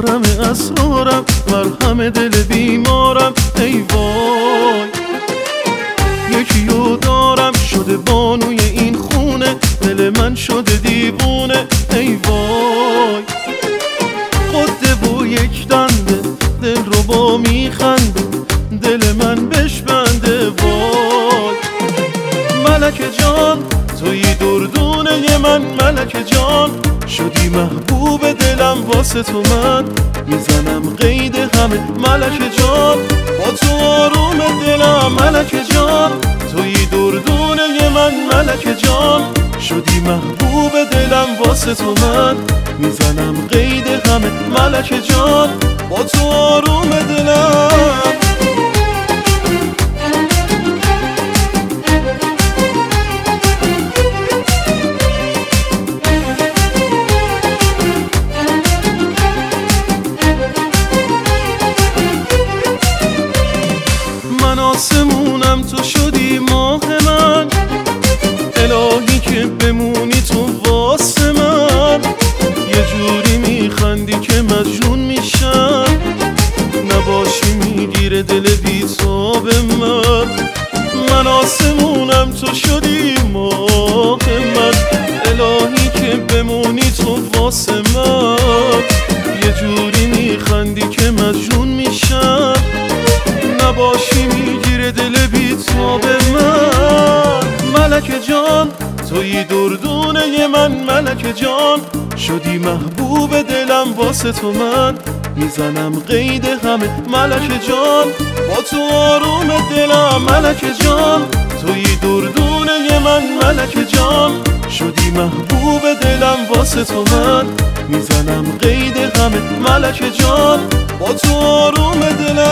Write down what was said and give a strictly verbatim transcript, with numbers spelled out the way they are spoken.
محرم اسرارم، مرهم دل بیمارم. ای وای یکیو دارم شده بانوی این خونه، دل من شده دیوونه. ای وای قده و یک دنده، دل رو با میخنده، دل من بش بنده. وای ملک جان توی دردونه من، ملک جان شدی محبوب دلم، واسه تو من میزنم قید همه. ملک جان با تو آروم دلم، ملک جان توی دردونه من، ملک جان شدی محبوب دلم، واسه تو من میزنم قید همه. ملک جان با تو آروم دلم. من آسمونم تو شدی ماه من، الهی که بمونی تو واسه من. یه جوری میخندی که مجنون میشم، نباشی میگیره دل بی‌تاب من. من آسمونم تو شدی ماه من، الهی که بمونی تو واسه من. یه جوری میخندی که مجنون میشم، نباشی میگیره دل بی‌تاب من. ملک جان توی دردونه من، ملک جان شدی محبوب دلم، واسه تو من میزنم قید همه. ملک جان با تو آروم دلم، ملک جان توی دردونه من، ملک جان شدی محبوب دلم، واسه تو من میزنم قید همه. ملک جان با تو آروم دلم.